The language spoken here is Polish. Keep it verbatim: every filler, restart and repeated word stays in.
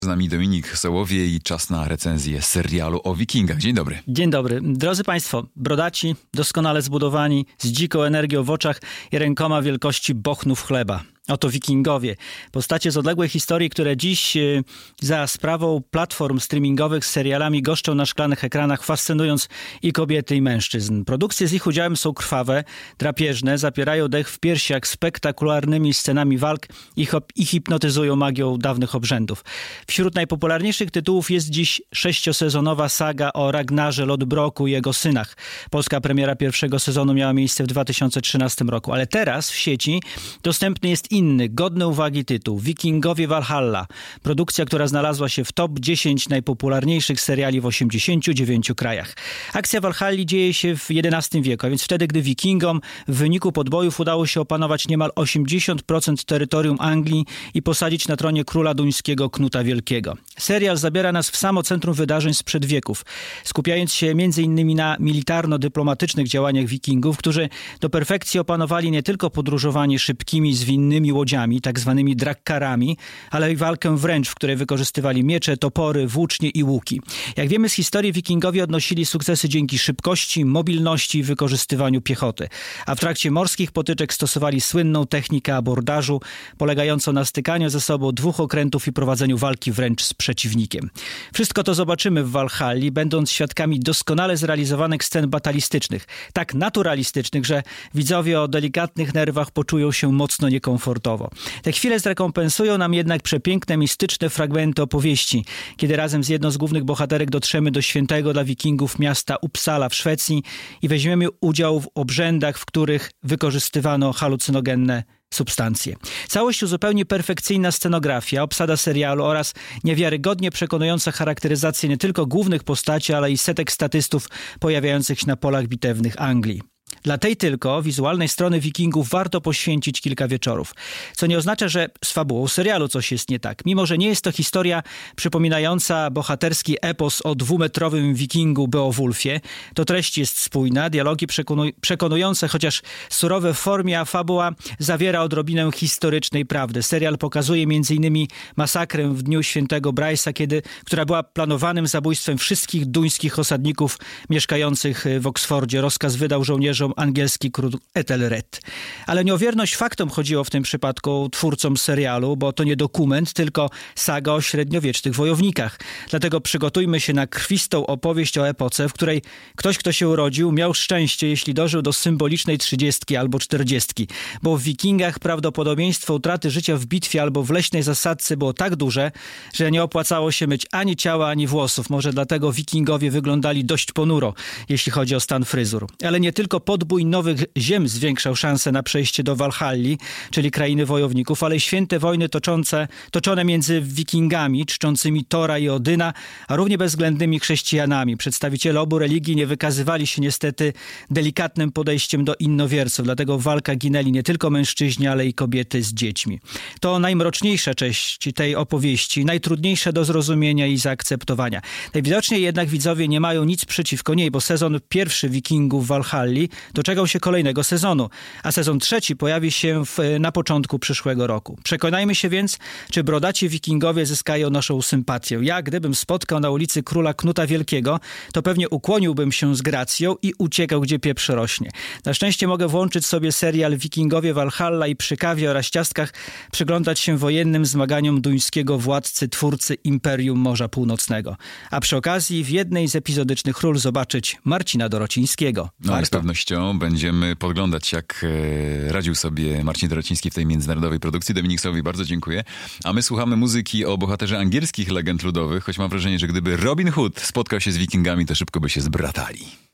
Z nami Dominik Sołowie i czas na recenzję serialu o Wikingach. Dzień dobry. Dzień dobry. Drodzy Państwo, brodaci, doskonale zbudowani, z dziką energią w oczach i rękoma wielkości bochnów chleba. Oto Wikingowie. Postacie z odległej historii, które dziś yy, za sprawą platform streamingowych z serialami goszczą na szklanych ekranach, fascynując i kobiety, i mężczyzn. Produkcje z ich udziałem są krwawe, drapieżne, zapierają dech w piersiach spektakularnymi scenami walk i, hop- i hipnotyzują magią dawnych obrzędów. Wśród najpopularniejszych tytułów jest dziś sześciosezonowa saga o Ragnarze Lodbroku i jego synach. Polska premiera pierwszego sezonu miała miejsce w dwa tysiące trzynastym roku, ale teraz w sieci dostępny jest inny, godny uwagi tytuł. Wikingowie Valhalla. Produkcja, która znalazła się w top dziesięć najpopularniejszych seriali w osiemdziesięciu dziewięciu krajach. Akcja Valhalli dzieje się w jedenastym wieku, a więc wtedy, gdy Wikingom w wyniku podbojów udało się opanować niemal osiemdziesiąt procent terytorium Anglii i posadzić na tronie króla duńskiego Knuta Wielkiego. Serial zabiera nas w samo centrum wydarzeń sprzed wieków, skupiając się między innymi na militarno-dyplomatycznych działaniach Wikingów, którzy do perfekcji opanowali nie tylko podróżowanie szybkimi, zwinnymi łodziami, tak zwanymi drakkarami, ale i walkę wręcz, w której wykorzystywali miecze, topory, włócznie i łuki. Jak wiemy z historii, Wikingowie odnosili sukcesy dzięki szybkości, mobilności i wykorzystywaniu piechoty. A w trakcie morskich potyczek stosowali słynną technikę abordażu, polegającą na stykaniu ze sobą dwóch okrętów i prowadzeniu walki wręcz z przeciwnikiem. Wszystko to zobaczymy w Valhalli, będąc świadkami doskonale zrealizowanych scen batalistycznych. Tak naturalistycznych, że widzowie o delikatnych nerwach poczują się mocno niekomfortowo. Te chwile zrekompensują nam jednak przepiękne, mistyczne fragmenty opowieści, kiedy razem z jedną z głównych bohaterek dotrzemy do świętego dla Wikingów miasta Uppsala w Szwecji i weźmiemy udział w obrzędach, w których wykorzystywano halucynogenne substancje. Całość uzupełni perfekcyjna scenografia, obsada serialu oraz niewiarygodnie przekonująca charakteryzacja nie tylko głównych postaci, ale i setek statystów pojawiających się na polach bitewnych Anglii. Dla tej tylko wizualnej strony Wikingów warto poświęcić kilka wieczorów. Co nie oznacza, że z fabułą serialu coś jest nie tak. Mimo że nie jest to historia przypominająca bohaterski epos o dwumetrowym Wikingu Beowulfie, to treść jest spójna, dialogi przekonuj- przekonujące, chociaż surowe w formie, a fabuła zawiera odrobinę historycznej prawdy. Serial pokazuje między innymi masakrę w dniu świętego Bryce'a, kiedy, która była planowanym zabójstwem wszystkich duńskich osadników mieszkających w Oksfordzie. Rozkaz wydał żołnierzom angielski król Ethelred. Ale nie o wierność faktom chodziło w tym przypadku twórcom serialu, bo to nie dokument, tylko saga o średniowiecznych wojownikach. Dlatego przygotujmy się na krwistą opowieść o epoce, w której ktoś, kto się urodził, miał szczęście, jeśli dożył do symbolicznej trzydziestki albo czterdziestki. Bo w Wikingach prawdopodobieństwo utraty życia w bitwie albo w leśnej zasadce było tak duże, że nie opłacało się myć ani ciała, ani włosów. Może dlatego Wikingowie wyglądali dość ponuro, jeśli chodzi o stan fryzur. Ale nie tylko podbój nowych ziem zwiększał szanse na przejście do Valhalli, czyli krainy wojowników, ale i święte wojny toczące, toczone między Wikingami, czczącymi Tora i Odyna, a równie bezwzględnymi chrześcijanami. Przedstawiciele obu religii nie wykazywali się niestety delikatnym podejściem do innowierców, dlatego w walkach ginęli nie tylko mężczyźni, ale i kobiety z dziećmi. To najmroczniejsza część tej opowieści, najtrudniejsza do zrozumienia i zaakceptowania. Najwidoczniej jednak widzowie nie mają nic przeciwko niej, bo sezon pierwszy Wikingów w Valhalli doczekał się kolejnego sezonu, a sezon trzeci pojawi się w, na początku przyszłego roku. Przekonajmy się więc, czy brodaci Wikingowie zyskają naszą sympatię. Ja, gdybym spotkał na ulicy króla Knuta Wielkiego, to pewnie ukłoniłbym się z gracją i uciekał, gdzie pieprz rośnie. Na szczęście mogę włączyć sobie serial Wikingowie Valhalla i przy kawie oraz ciastkach przyglądać się wojennym zmaganiom duńskiego władcy, twórcy Imperium Morza Północnego. A przy okazji w jednej z epizodycznych ról zobaczyć Marcina Dorocińskiego. No, z pewnością będziemy podglądać, jak e, radził sobie Marcin Dorociński w tej międzynarodowej produkcji. Dominik Sołowi, bardzo dziękuję. A my słuchamy muzyki o bohaterze angielskich legend ludowych, choć mam wrażenie, że gdyby Robin Hood spotkał się z Wikingami, to szybko by się zbratali.